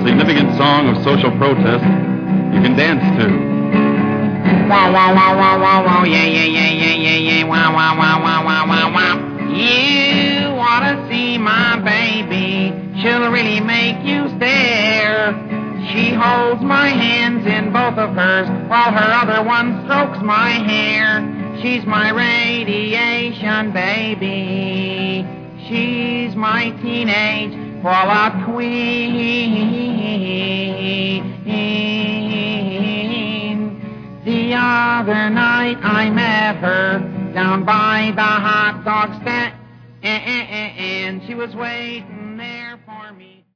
significant song of social protest you can dance to. Wow, wow, wow, wow, wow, wow, yeah, yeah, yeah, yeah, yeah, yeah, wow, wow, wow, wow, wow, wow, wow. You ought to see my baby. She'll really make you stare. She holds my hands in both of hers while her other one strokes my hair. She's my radiation baby. She's my teenage voila queen. The other night I met her down by the hot dog stand, and she was waiting